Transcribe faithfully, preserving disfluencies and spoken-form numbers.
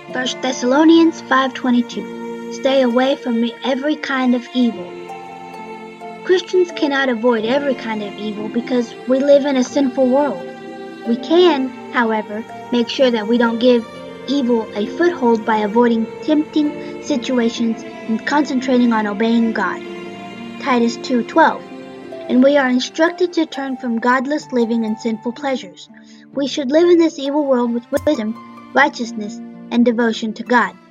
First Thessalonians five twenty-two. Stay away from every kind of evil. Christians cannot avoid every kind of evil because we live in a sinful world. We can, however, make sure that we don't give evil a foothold by avoiding tempting situations and concentrating on obeying God. Titus two twelve. And we are instructed to turn from godless living and sinful pleasures. We should live in this evil world with wisdom, righteousness, and devotion to God.